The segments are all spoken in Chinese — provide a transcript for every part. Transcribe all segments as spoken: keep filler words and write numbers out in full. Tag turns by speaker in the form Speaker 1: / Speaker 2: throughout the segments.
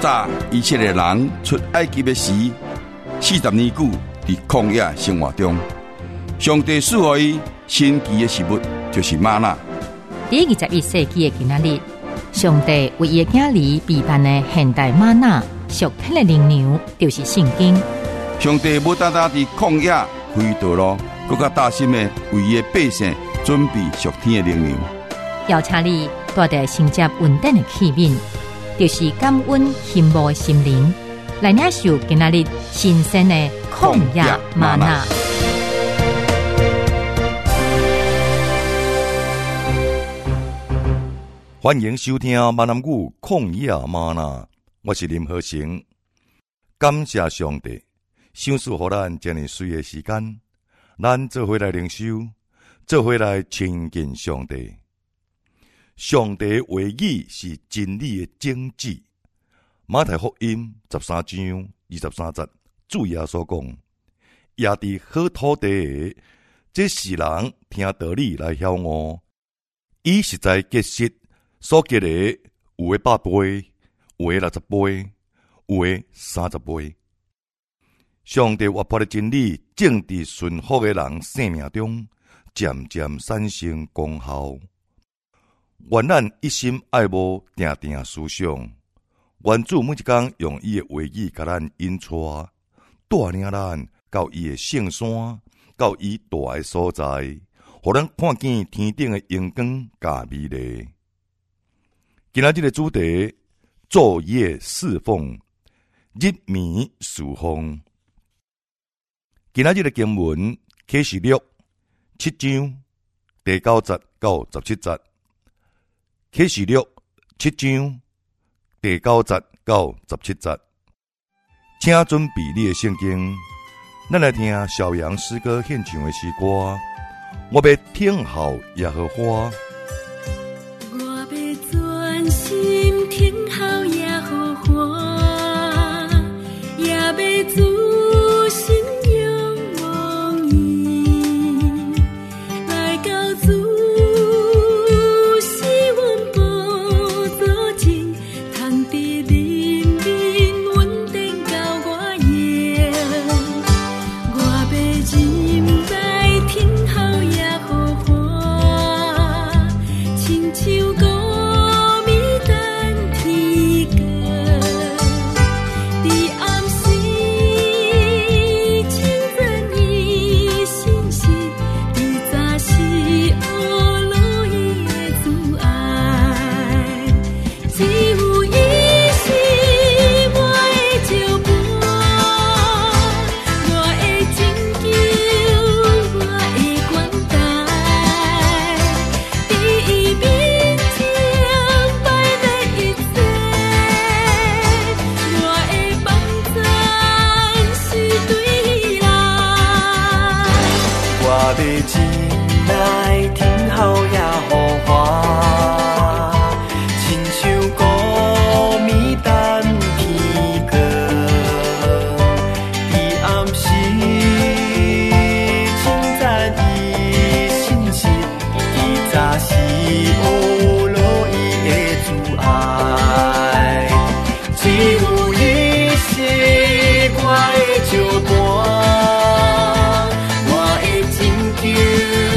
Speaker 1: 早以色列人出埃及的时，四十年久伫曠野生活中，上帝赐予伊神奇的食物，就是吗哪。
Speaker 2: 第二十一世纪的今仔日，上帝为伊的囝儿备办的现代吗哪属天的灵粮，就是圣经。
Speaker 1: 上帝无单单伫曠野开道路，更加大心的为伊的百姓准备属天的灵粮。
Speaker 2: 邀请你带着承接稳定的器皿，就是感恩羡慕的心灵，来领受今仔日新鲜的曠野嗎哪。
Speaker 3: 欢迎收听闽南语曠野嗎哪，我是林和成。感谢上帝，赏赐予咱这么水的时间，咱做伙来灵修，做伙来亲近上帝。上帝话语是真理的种子。马太福音十三章二十三节，主耶稣讲：也伫好土地，这是人听道理来晓悟，伊实在结实，所结的有的百倍，有的六十倍，有的三十倍。上帝活泼的真理，正伫顺服的人生命中，渐渐产生功效。愿咱一心爱慕，定定思想。愿主每一天用伊的话语，甲咱引带，带领咱到伊的圣山，到伊大的所在，互咱看见天顶的阳光甲美丽。今仔日的主题：昼夜侍奉，日眠侍奉。今仔日的经文启示录七章第九节到十七节。啟示錄七章第九節到十七節，請準備你的聖經，咱來聽小楊詩歌獻唱的詩歌。我要聽候耶和華，
Speaker 4: 我要專心聽候耶和華，也要主心仰望伊，來到主。
Speaker 5: 我会拯救。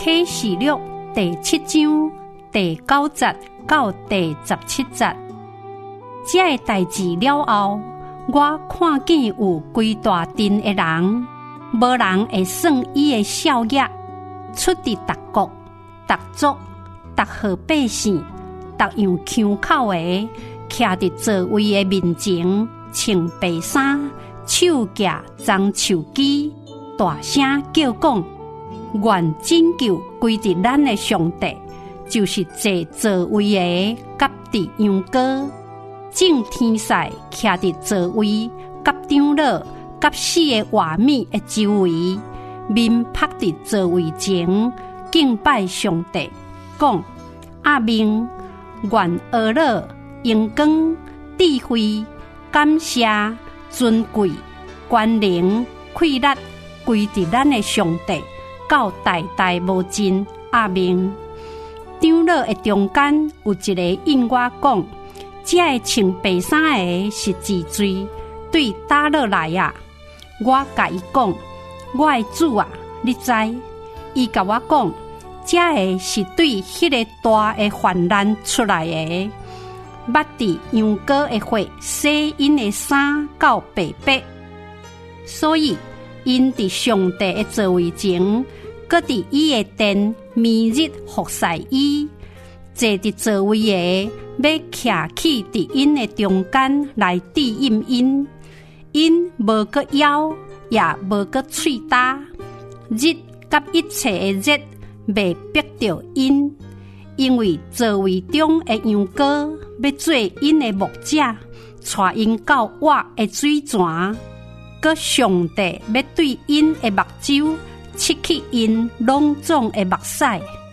Speaker 5: 啟示錄第七章第九節到第十七節。這個代志了後，我看見有規大陣的人，無人會算伊的少爺，出佇逐國、逐族、逐號百姓、逐樣腔口的，徛佇座位的面前，穿白衫，手舉棕樹枝，大聲叫講：願拯救歸佇咱的上帝，就是坐座位的甲佇羊羔，正天使徛佇座位甲長老甲四個活物的周圍，面趴佇座位前敬拜上帝，講：阿明，願呵樂、榮光、智慧、感謝、尊貴、權能、氣力歸佇咱的上帝，到代代無盡。阿明。長老的中間有一個應我講：這個穿白衫的是治罪，對打落來啊！我甲伊講：我的主啊，你知？伊甲我講：這個是對迄個大的患難出來的，捌佇羊羔的血洗因的衫到白白，所以因佇上帝的座位前，擱佇伊的殿明日服侍伊，坐佇座位的要徛起佇因的中間來侍應因，因無個腰，也無個喙焦，日甲一切的日未逼着因，因為座位中的羊羔要做因的牧者，帶因到活的水泉，閣上帝要對因的目睭拭去因攏總的目屎。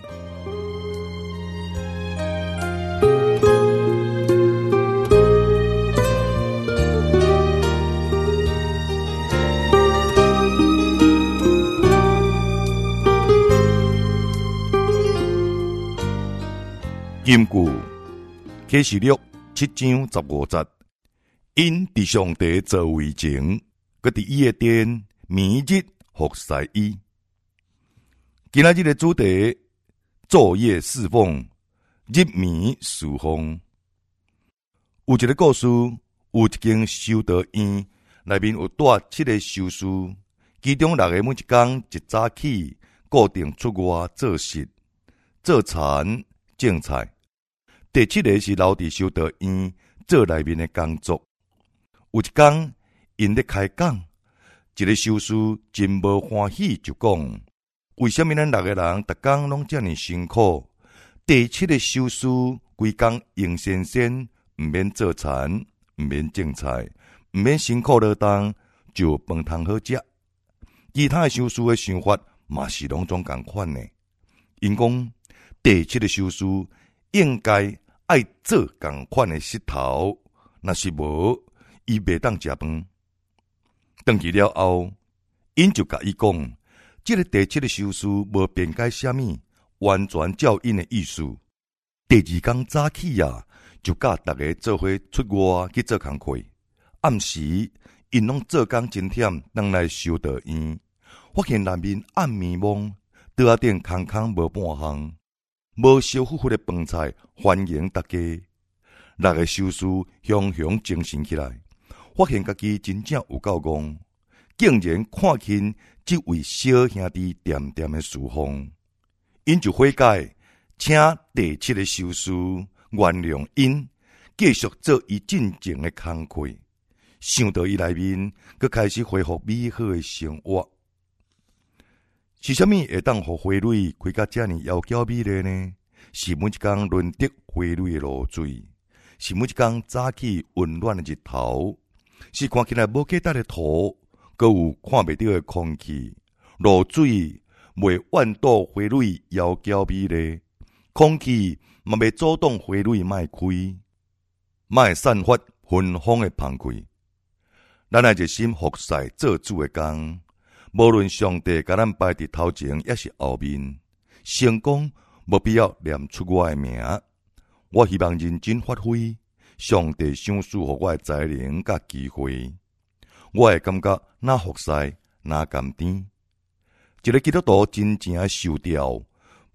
Speaker 3: 金句啟示錄七章十五節，因佇上帝座位前，閣佇伊的殿明日服侍伊。今仔日的主題：晝夜侍奉，日暝侍奉。有一個故事，有一間修道院，內面有帶七個修士，其中六個每一天一早起，固定出外做事、做田、種菜。第七個是留佇修道院做內面的工作。有一天，因咧開講，一個修士真無歡喜，就講：為什麼咱六個人逐工攏遮爾辛苦？第七個修士規工閒閒閒，毋免做田，毋免種菜，毋免辛苦勞動，就有飯通好食。其他的修士的想法嘛是攏總共款呢。因講第七個修士應該愛做共款的石頭，若是無，伊袂當食飯。回去了後，因就甲伊講，這個第七個修士無辯解啥物，完全照因的意思。第二天早起啊，就甲大家做伙出外去做工課。暗時，因攏做工真忝，當來修道院，發現內面暗暝濛，桌仔頂空空無半項。無燒乎乎的飯菜歡迎大家，六個修士雄雄精神起來，發現家己真正有夠戇，竟然看輕這位小兄弟點點的侍奉，因就悔改，請第七個修士原諒因，繼續做伊真正的工課，想到伊內面，佮開始恢復美好的生活。是啥物會當互花蕊開甲遮爾窈窕美麗呢？是每一天輪得花蕊的露水，是每一天早起溫暖的日頭，是看起來無價值的土，閣有看袂到的空氣。露水袂怨倒花蕊窈窕美麗，空氣嘛袂阻擋花蕊賣開，賣散發芬芳的香氣。咱愛一心服侍做主的工。無論上帝甲咱擺佇頭前，也是後面，成功無必要念出我的名。我希望認真發揮上帝賞賜予我的才能甲機會。我會感覺哪服侍哪甘甜。一個基督徒真正受調，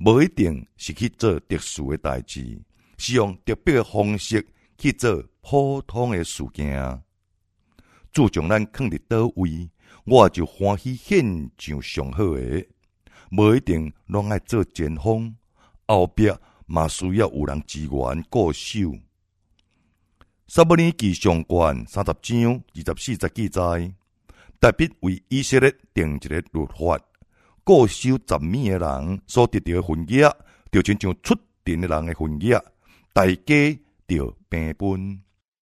Speaker 3: 无一定是去做特殊的代志，是用特别的方式去做普通的事件。主将咱放伫倒位，我就欢喜献上上好的，无一定拢爱做前锋，后壁嘛需要有人支援固守。撒母耳记上卷三十章二十四节记载，大卫为以色列定一个律法，固守十米的人所得到的分额，就亲像出阵的人的分额，大家就平分。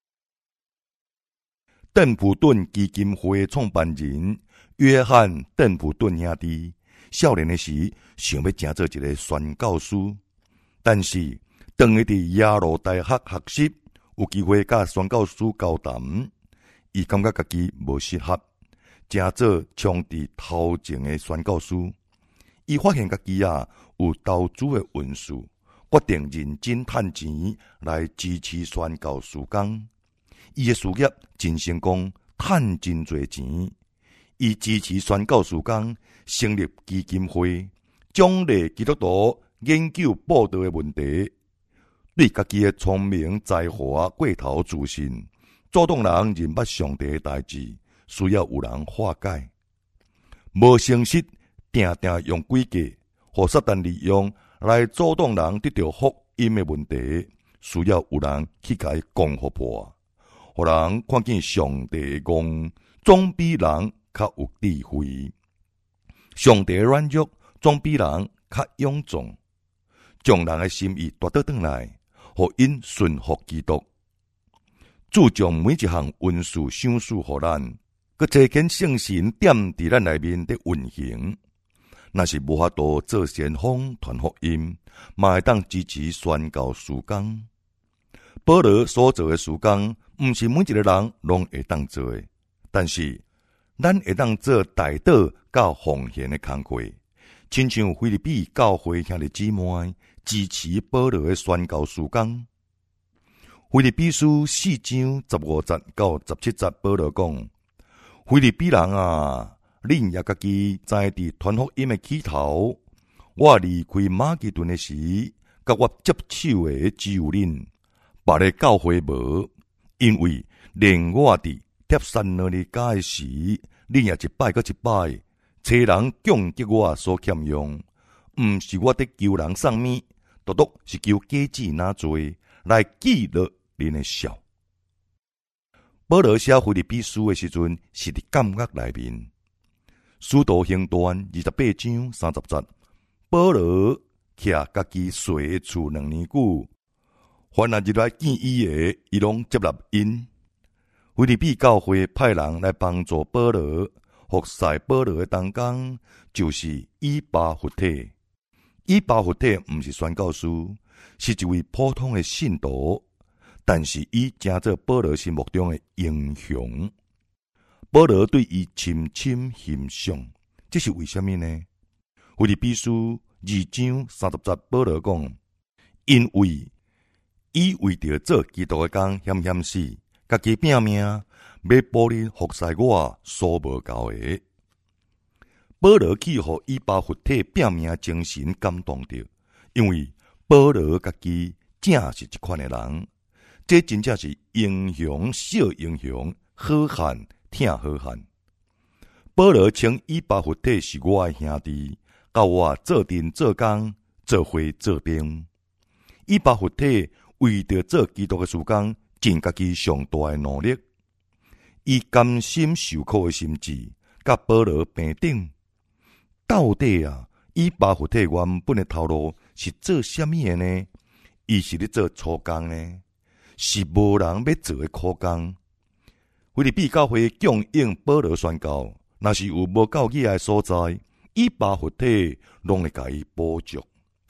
Speaker 3: 邓普顿基金会创办人约翰·邓普顿兄弟，少年的时想要成做一个宣教师，但是当伊伫耶鲁大学学习，有机会甲宣教师交谈，伊感觉家己无适合，成做冲伫头前的宣教师。伊发现家己啊有投资的运势，决定认真趁钱来支持宣教事工。伊的事业真成功，趁真侪钱。伊支持宣教事工，成立基金会，奖励基督徒研究布道的问题。对家己的聪明才华过头自信，主动人认捌上帝的代志，需要有人化解。无诚实，定定用诡计，互撒旦利用来阻挡人得到福音的问题，需要有人去甲伊讲互破。互人看见上帝的光，总比人较有智慧。上帝的软弱总比人较勇壮，将人的心意夺得转来，互因顺服基督。主将每一项运事赏赐互咱，佮加减圣神点伫咱内面的运行。若是无法度做先锋传福音，嘛会当支持宣教事工。保罗所做的事工，毋是每一个人拢会当做的，但是咱会当做带导到奉献的工作，亲像腓立比教会兄弟姊妹支持保罗的宣教事工。腓立比书四章十五节到十七节，保罗讲：腓立比人啊，恁也家己在伫传福音的起头，我离开马其顿的时，甲我接手的只有恁。别个教会无，因为连我伫帖撒罗尼迦的时，恁也一摆搁一摆，找人供给我所欠用，毋是我得求人送物，独独是求家己拿做来记录恁的笑。保罗写腓立比书的时阵，是伫感觉内面。使徒行传二十八章三十节，保罗徛家己细的厝两年久。凡那入来见伊的，伊拢接纳因。腓立比教会派人来帮助保罗，服侍保罗的同工就是以巴弗提。以巴弗提毋是宣教师，是一位普通的信徒，但是伊成做保罗心目中的英雄。保罗对伊深深欣赏，这是为什么呢？腓立比书二章三十节，保罗讲：因为伊为着做基督的工险险死，家己拼命，要保人服侍我所无够的。保罗去互以巴弗提拼命精神感动着，因为保罗家己正是一款的人，这真正是英雄小英雄，好汉疼好汉。保罗称以巴弗提是我的兄弟，甲我做阵做工，做伙做兵。以巴弗提为着做基督的事工，尽家己上大的努力，伊甘心受苦的心志，甲保罗平等。到底啊，以巴弗提原本的头路是做什么的呢？伊是咧做粗工呢，是无人要做的苦工。腓立比教会供应保罗宣教，若是有无够义的所在，以巴弗提拢会甲伊补足。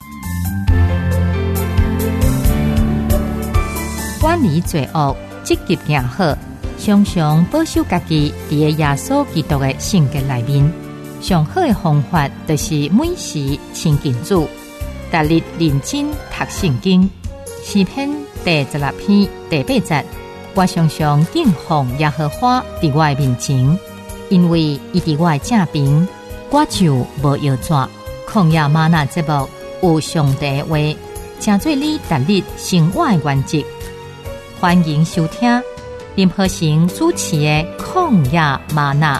Speaker 2: 远离罪恶，积极行好，常常保守家己伫个耶稣基督的性格内面。上好的方法，就是每时亲近主，逐日认真读圣经。诗篇第十六篇第八节，我常常敬奉耶和华伫我的面前，因为伊伫我的正边，我就无摇拽。旷野吗哪节目， 有上帝的话，成做你逐日生活的原则。欢迎收听林和成主持的《曠野嗎哪》。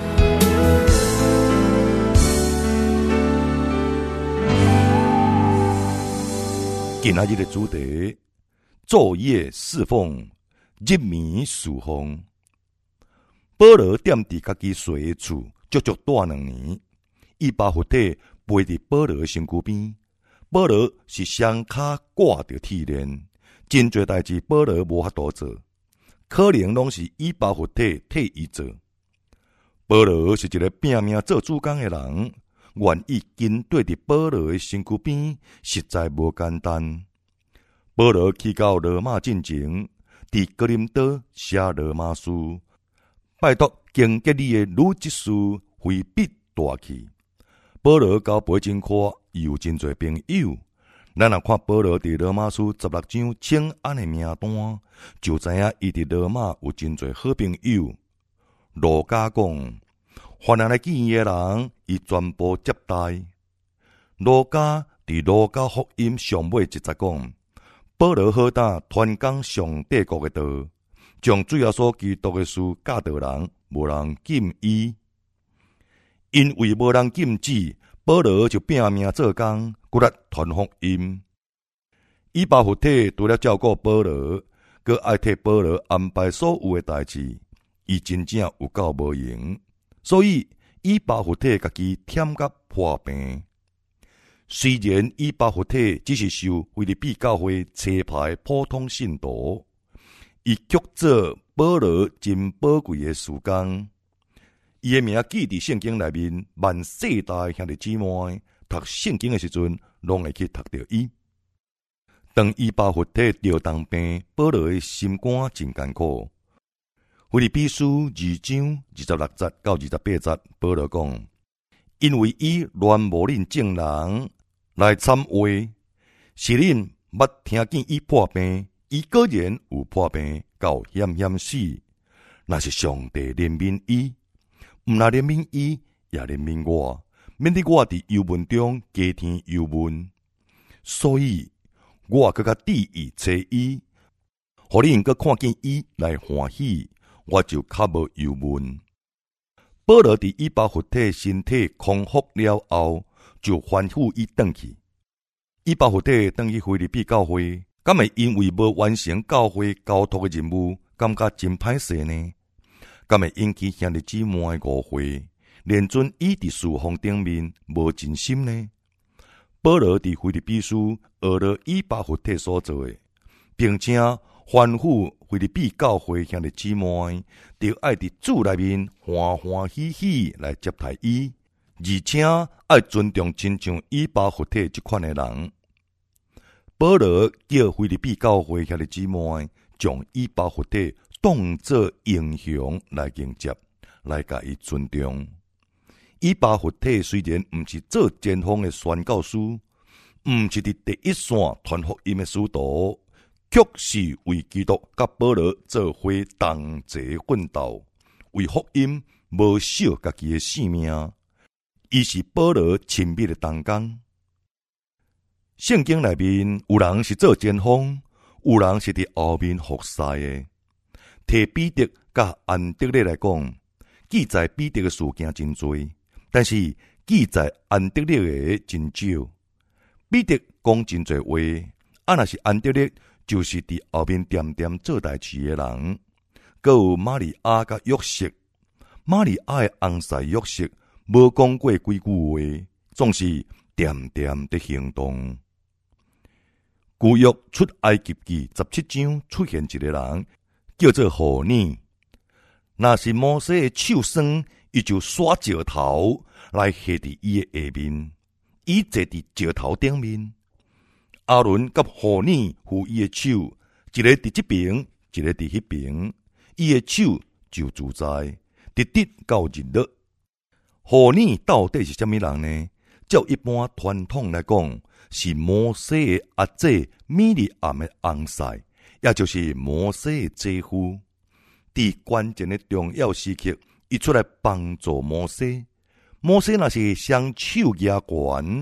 Speaker 3: 今仔日的主题：昼夜侍奉，日眠侍奉。保羅踮伫家己住的厝，足足住两年。以巴弗提陪伫保羅的身軀邊，保羅是雙腳掛着鐵鏈，真濟代志保羅無法度做，可能攏是以巴弗提替伊做。保羅是一個拼命做主工的人，願意跟對伫保羅的身軀邊，實在無簡單。保羅去到羅馬進前，佇哥林多寫羅馬書，拜託經吉利的女執事腓比帶去。保羅交陪真闊，伊有真濟朋友。咱若看保羅佇羅馬書十六章請安的名單，就知影伊佇羅馬有真濟好朋友。路加講，凡人來見伊的人，伊全部接待。路加佇路加福音上尾一節講，保羅好膽傳講上帝國的道，將主耶穌基督的事教導人，無人禁伊。因為無人禁止，保羅就拼命做工，骨力傳福音。以巴弗提除了照顧保羅，閣愛替保羅安排所有的代志，伊真正有夠無閒。所以以巴弗提家己忝甲破病。雖然以巴弗提只是受腓立比教會冊牌普通信徒，伊卻做保羅真寶貴的事工。伊的名記佇聖經內面，萬世代兄弟姊妹讀聖經的時陣，攏會去讀到伊。當以巴弗提着重病，保羅的心肝真艱苦。腓立比書二章二十六節到二十八節，保羅講：因為伊亂無恁眾人來參會，是恁捌聽見伊破病，伊果然有破病，到險險死。那是上帝憐憫伊。毋那憐憫伊，也憐憫我，免得我佇憂悶中加添憂悶。所以我閣較注意找伊，互恁閣看見伊來歡喜，我就較無憂悶。保羅佇以巴弗提身體康復了後，就吩咐伊轉去。以巴弗提轉去腓立比教會，敢會因為無完成教會交託的任務，感覺真歹勢呢？敢會引起兄弟姊妹誤會，連准伊佇事奉頂面無真心呢？保羅佇腓立比書學了以巴弗提所做的，並且吩咐腓立比教會兄弟姊妹，就愛佇主內面歡歡喜喜來接待伊，而且愛尊重親像以巴弗提這款的人。保羅叫腓立比教會兄弟姊妹將以巴弗提當作英雄來迎接，來甲伊尊重。以巴弗提雖然毋是做前鋒的宣教師，毋是佇第一線傳福音的使徒，卻是為基督甲保羅做伙同齊奮鬥，為福音無惜家己的性命。伊是保羅親密的同工。聖經內面有人是做前鋒，有人是佇後面服侍的。提彼得甲安德烈來講，記載彼得嘅事件真多，但是記載安德烈嘅真少。彼得講真多話，啊若是安德烈，就是佇後面點點做代志嘅人。閣有瑪利亞甲約瑟，瑪利亞嘅翁婿約瑟無講過幾句話，總是點點的行動。舊約出埃及記十七章出現一個人，叫做何尼。若是摩西的手酸，伊就刷石頭來下佇伊的下面，伊坐佇石頭頂面。亞倫甲何尼扶伊的手，一個佇這邊，一個佇迄邊，伊的手就自在，直直到日落。何尼到底是啥物人呢？照一般傳統來講，是摩西的阿姐米利暗的翁婿，也就是摩西的姐夫。佇關鍵的重要時刻，伊出來幫助摩西。摩西若是雙手舉懸，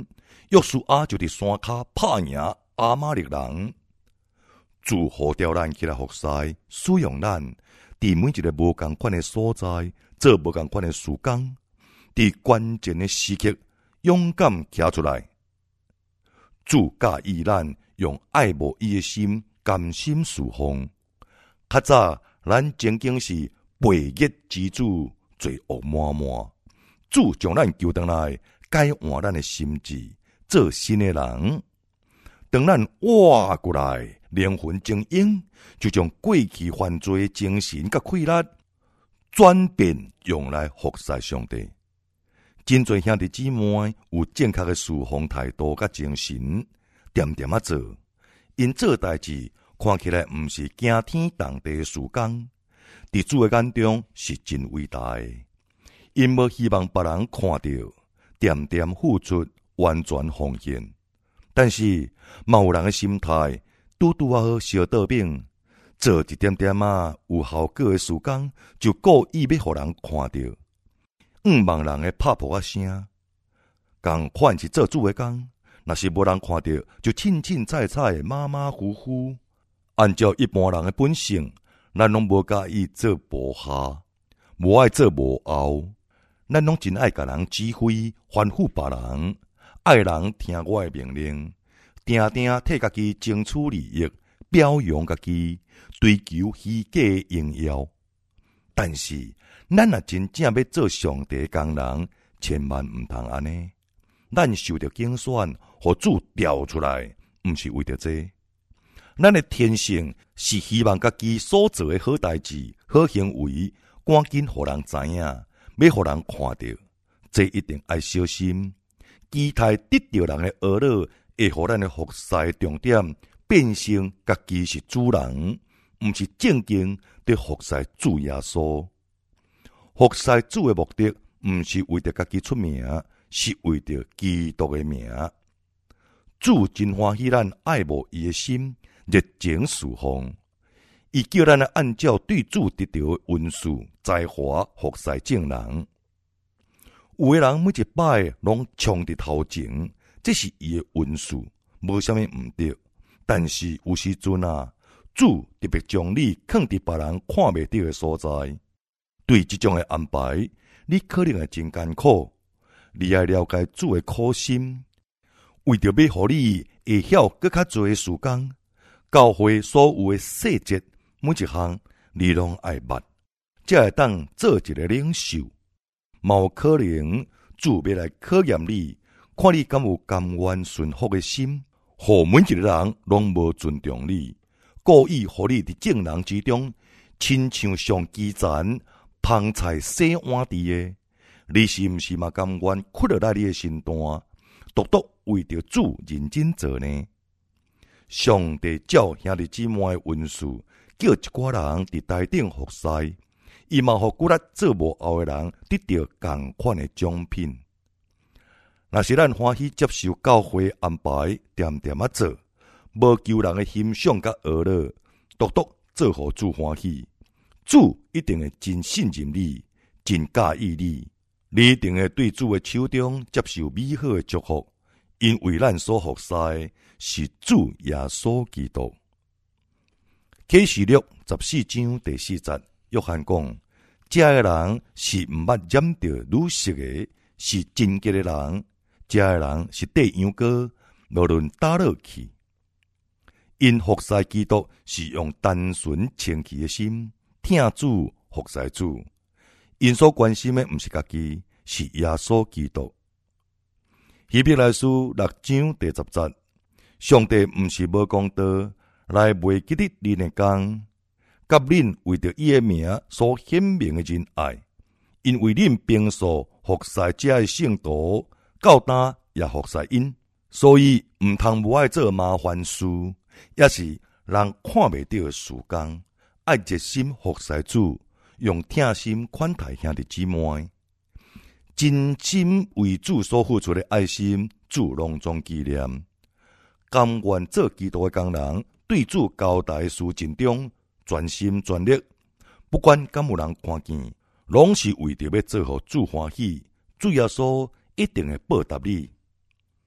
Speaker 3: 约书亚就伫山骹拍赢亚玛力人。主呼召咱起来服侍，使用咱伫每一个无共款的所在做无共款的事工，伫关键的时刻勇敢站出来。主教意咱用爱慕伊的心甘心侍奉。较早咱曾经是背逆之子，罪恶满满。主将咱救回来，改换咱的心智，做新的人。当咱活过来，灵魂精英就将过去犯罪的精神甲气力转变用来服侍上帝。真侪兄弟姊妹有正确的侍奉态度甲精神，点点啊做，因做代志看起来毋是惊天动地的事工，伫主的眼中是真伟大的。因无希望别人看到，点点付出，完全奉献。但是，嘛有人的心态，拄拄啊好小倒饼，做一点点啊有效果的事工，就故意要互人看到，毋望人的拍破啊声。共款是做主的工，若是无人看到，就凊凊彩彩的马马虎虎。按照一般人的本性，咱拢无介意做无下，无爱做无后。咱拢真爱甲人指挥，吩咐别人。爱人听我的命令，定定替家己争取利益，表扬家己，追求虚假的荣耀。但是，咱若真正要做上帝的工人，千万毋通安尼。咱受到拣选，互主调出来，毋是为着这。咱的天性是希望家己所做的好代志、好行为，赶紧互人知影，要互人看到。这一定要小心。期待得到人的呵乐，会互咱的服侍重点变成家己是主人，毋是正经对服侍主耶稣。服侍主的目的，毋是为着家己出名，是为着基督的名。主真欢喜咱爱慕伊的心，热情侍奉。伊叫咱来按照对主得到的恩赐、才华服侍正人。有的人每一摆拢冲伫头前，这是伊的恩赐，无啥物毋对。但是有时阵啊，主特别将你放伫别人看袂到的所在。对这种的安排，你可能会真艰苦。你要了解主的苦心，为着要互你会晓更较多的事工，教会所有的细节每一项，你拢爱捌，才会当做一个领袖。嘛有可能主要来考验你，看你敢有甘愿顺服的心，互每一个人拢无尊重你，故意互你伫众人之中，亲像上基层捧菜洗碗池的，你是毋是嘛甘愿屈落来你的身段，独独为着主认真做呢？上帝照兄弟姊妹的恩赐，叫一寡人伫台顶服侍。伊嘛互鼓励做无后的人得到同款的奖品。若是咱欢喜接受教会安排，点点啊做，无求人的欣赏甲呵乐，独独做互主欢喜，主一定会真信任你，真介意你，你一定会对主的手中接受美好的祝福，因为咱所服侍是主耶稣基督。启示录十四章第四节。约翰讲，这个人是毋捌染着女色的，是真洁的人。这个人是对羊羔，无论倒落去。因服侍基督是用单纯清气的心，听主服侍主。因所关心的毋是家己，是耶稣基督。希伯来书六章第十节，上帝毋是无公道，来袂记得恁的工。甲恁为着伊的名所显明的仁爱，因为恁平素服侍这的圣徒，到今也服侍因，所以毋通无爱做麻烦事，也是人看袂到的事工，爱热心服侍主，用疼心款待兄弟姊妹，真心为主所付出的爱心，主隆重纪念。甘愿做基督的工人，对主交代的事情中。全心全力，不管敢有人看见，拢是为着要做互主欢喜。主耶稣一定会报答你。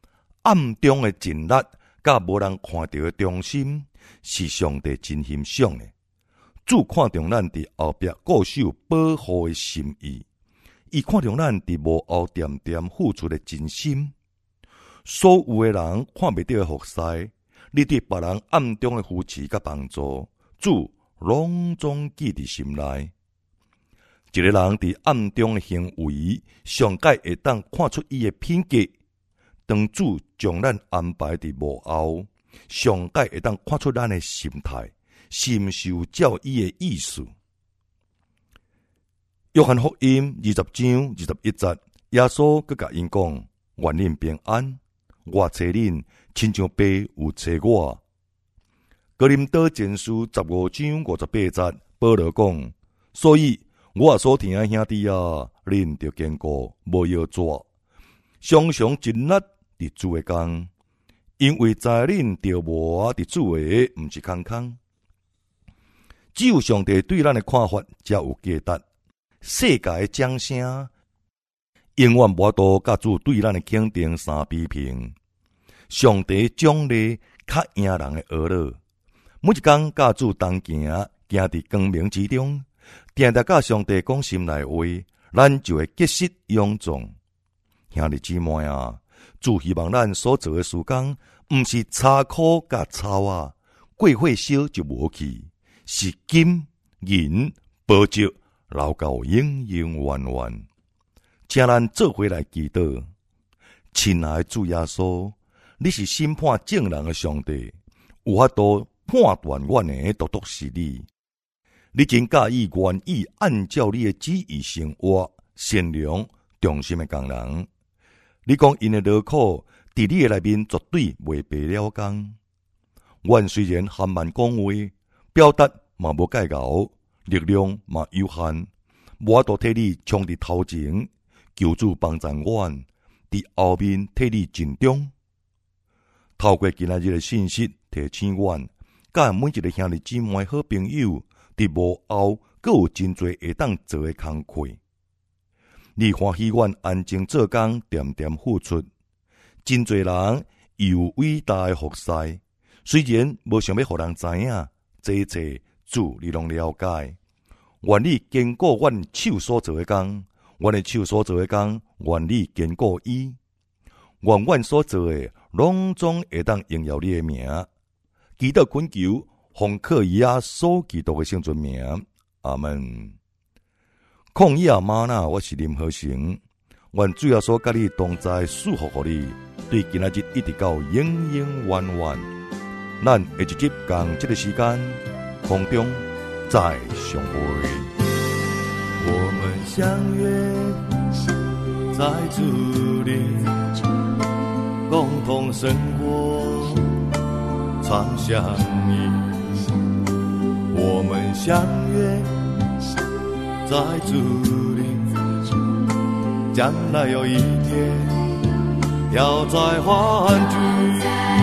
Speaker 3: 暗中的尽力，甲无人看到的忠心，是上帝真欣赏的。主看重咱伫后壁固守保护的心意，伊看重咱伫幕后点点付出的真心。所有的人看袂到的服侍，你对别人暗中的扶持甲帮助，主拢总记伫心内。一个人伫暗中的行为，上界会当看出伊的品格。当主将咱安排伫幕后，上界会当看出咱的心态，是毋是照伊的意思。约翰福音二十章二十一节，耶稣佮甲因讲：愿恁平安，我找恁，亲像爸有找我。哥林多前书十五章五十八节，保罗讲：所以我所听的兄弟啊，恁着坚固，无摇抓，常常尽力伫主的工，因为在恁着磨伫主的，毋是空空。只有上帝对咱的看法才有价值。世界的掌声永远无度甲主对咱的肯定相比拼。上帝奖励较赢人的学乐，每一天甲主同行，行伫光明之中，定定甲上帝讲心内话，咱就会结实勇壮。兄弟姊妹啊，主希望咱所做的事工，毋是柴苦甲草啊，过火烧就无去，是金银宝石，留到永永远远。请咱做回来祈祷。亲爱的主耶稣，你是审判正人的上帝，有法度判断阮的独独是你。你真介意愿意按照你的旨意生活，善良忠心的工人。你讲因的劳苦，伫你的内面绝对袂白了工。阮虽然含慢讲话，表达嘛无介厚，力量嘛有限，无法度替你冲伫头前，求主帮助阮伫后面替你尽忠。透过今仔日的信息，提醒阮，甲每一个兄弟姊妹好朋友，伫幕后阁有真侪会当做的工课。你欢喜阮安静做工，点点付出。真侪人有伟大的服侍，虽然无想要互人知影，这一切主你拢了解。愿你坚固阮手所做的工，阮的手所做的工，愿你坚固伊。愿阮所做的拢总会当荣耀你的名。祈祷恳求，奉靠耶稣基督的圣尊名，阿门。抗疫啊妈呐，我是林和成。愿主耶稣甲你同在，祝福互你，对今仔日一直到永永远远。咱下一集共这个时间，空中再相会。
Speaker 6: 我们相约在主里，共同生活，常相依。我们相约在主里，将来有一天要再欢聚，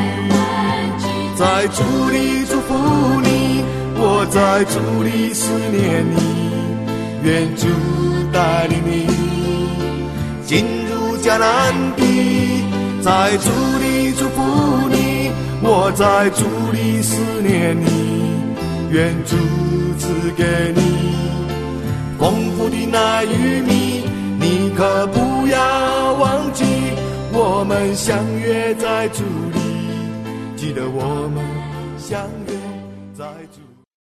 Speaker 6: 在主里祝福你，我在主里思念你，愿主带领你进入迦南地，在主里祝福你，我在主里思念你，愿主赐给你丰富的奶与蜜，你可不要忘记，我们相约在主里，记得我们相约在主里。